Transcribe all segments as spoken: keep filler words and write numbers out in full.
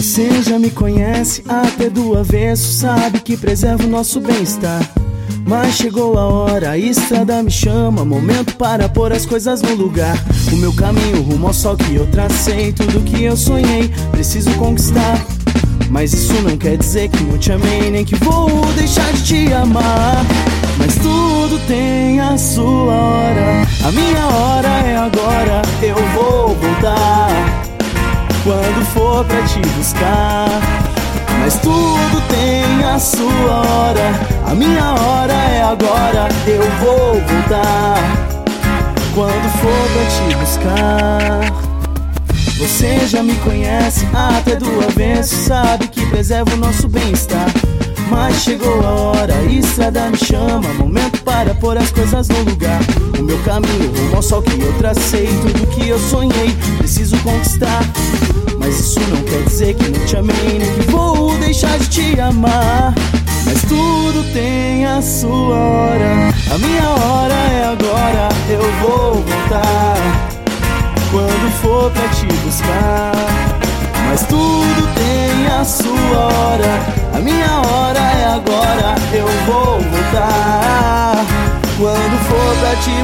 Você já me conhece até do avesso, sabe que preservo o nosso bem-estar. Mas chegou a hora, a estrada me chama, momento para pôr as coisas no lugar. O meu caminho rumo ao sol que eu tracei, tudo que eu sonhei, preciso conquistar. Mas isso não quer dizer que não te amei, nem que vou deixar de te amar. Mas tudo tem a sua hora, a minha hora é agora, eu vou voltar quando for pra te buscar. Mas tudo tem a sua hora, a minha hora é agora, eu vou voltar quando for pra te buscar. Você já me conhece até do avesso, sabe que preservo o nosso bem-estar. Mas chegou a hora, a estrada me chama, momento para pôr as coisas no lugar. O meu caminho rumo ao sol que eu tracei, tudo que eu sonhei, preciso conquistar. Mas isso não quer dizer que não te amei, nem que vou deixar de te amar. Mas tudo tem a sua hora, a minha hora é agora, eu vou voltar quando for pra te buscar. Mas tudo tem a sua hora, a minha hora é agora, eu vou voltar quando for pra te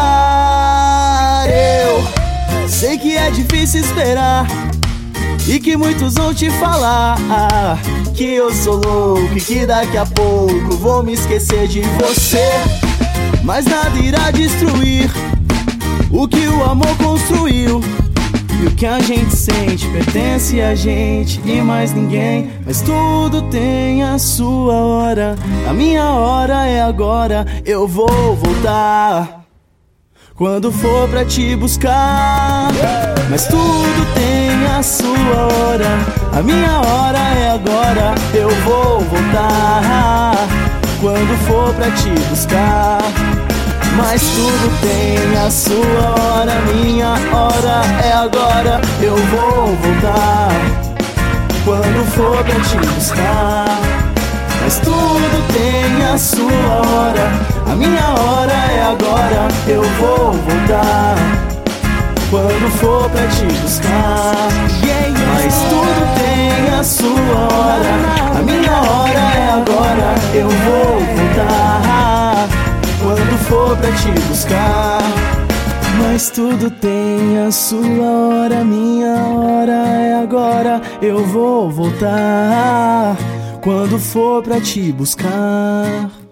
buscar. Eu sei que é difícil esperar e que muitos vão te falar que eu sou louco e que daqui a pouco vou me esquecer de você. Mas nada irá destruir o que o amor construiu. E o que a gente sente pertence a gente e mais ninguém. Mas tudo tem a sua hora, a minha hora é agora, eu vou voltar quando for pra te buscar. Mas tudo tem a sua hora, a minha hora é agora, eu vou voltar quando for pra te buscar. Mas tudo tem a sua hora, minha hora é agora, eu vou voltar quando for pra te buscar. Mas tudo tem a sua hora, a minha hora é agora, eu vou voltar quando for pra te buscar. Mas tudo tem a sua hora, a minha hora é agora, eu vou voltar quando for pra te buscar. Mas tudo tem a sua hora, minha hora é agora, eu vou voltar quando for pra te buscar.